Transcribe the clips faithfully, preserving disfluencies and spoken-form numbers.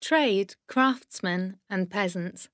trade, craftsmen, and peasants.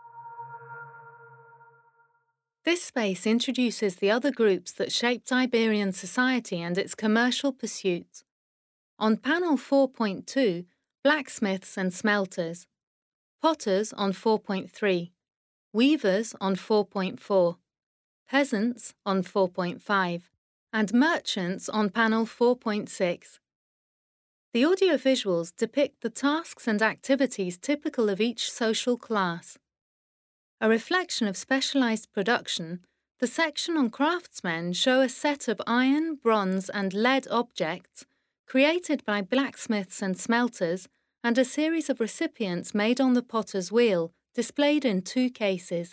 This space introduces the other groups that shaped Iberian society and its commercial pursuits. On panel four point two, blacksmiths and smelters, potters on four point three, weavers on four point four, peasants on four point five, and merchants on panel four point six. The audiovisuals depict the tasks and activities typical of each social class. A reflection of specialized production, the section on craftsmen show a set of iron, bronze, and lead objects created by blacksmiths and smelters, and a series of recipients made on the potter's wheel, displayed in two cases.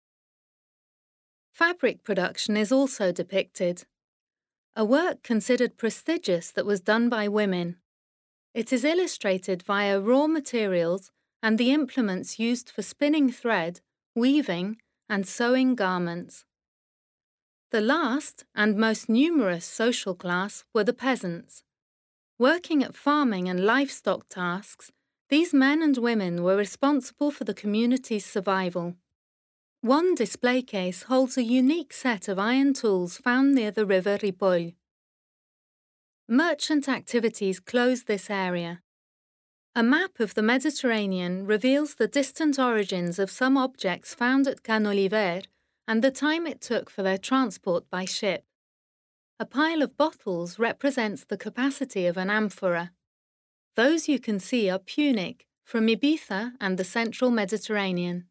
Fabric production is also depicted. A work considered prestigious that was done by women. It is illustrated via raw materials and the implements used for spinning thread, weaving, and sewing garments. The last and most numerous social class were the peasants. Working at farming and livestock tasks, these men and women were responsible for the community's survival. One display case holds a unique set of iron tools found near the river Ripoll. Merchant activities close this area. A map of the Mediterranean reveals the distant origins of some objects found at Canoliver and the time it took for their transport by ship. A pile of bottles represents the capacity of an amphora. Those you can see are Punic, from Ibiza and the central Mediterranean.